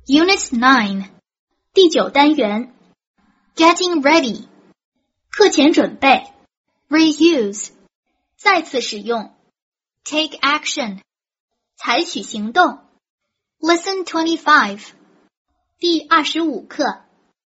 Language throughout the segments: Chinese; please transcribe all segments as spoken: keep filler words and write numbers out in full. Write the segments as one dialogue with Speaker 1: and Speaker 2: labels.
Speaker 1: Unit nine 第九单元 Getting ready 课前准备 Reuse 再次使用 Take action 采取行动 Lesson twenty-five 第二十五课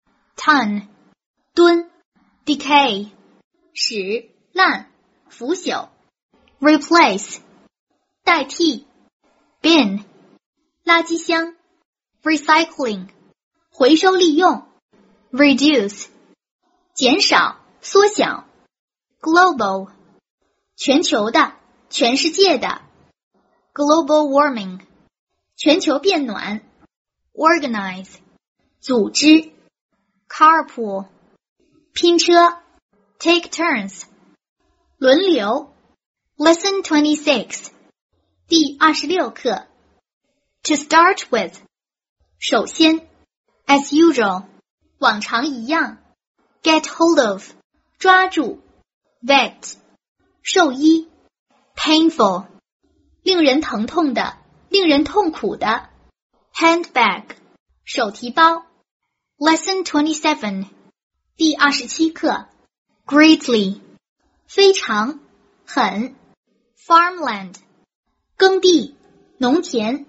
Speaker 1: Ton 吨 Decay 使烂腐朽 Replace 代替 Bin 垃圾箱 Recycling 回收利用 Reduce 减少缩小 Global 全球的全世界的 Global warming 全球变暖 Organize 组织 Carpool 拼车 Take turns 轮流 Lesson twenty-six 第二十六课 To start with 首先 As usual 往常一样 Get hold of 抓住 Vet 兽医 Painful 令人疼痛的令人痛苦的 Handbag 手提包 Lesson twenty-seven 第二十七课 Greatly 非常很 Farmland 耕地农田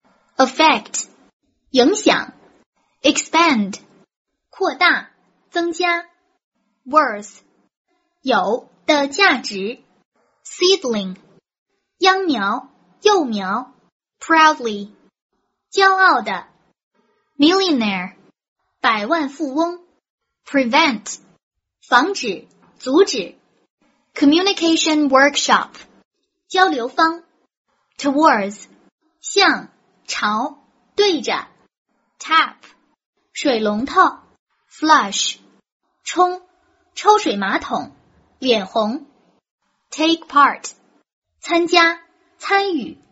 Speaker 1: Affect 影响 Expand 扩大增加 Worth 有的价值 Seedling 秧苗幼苗 Proudly 骄傲的 Millionaire 百万富翁 Prevent 防止阻止 Communication workshop 交流坊 Towards 向朝对着 Tap 水龙头 Flush 冲抽水马桶脸红 Take part 参加参与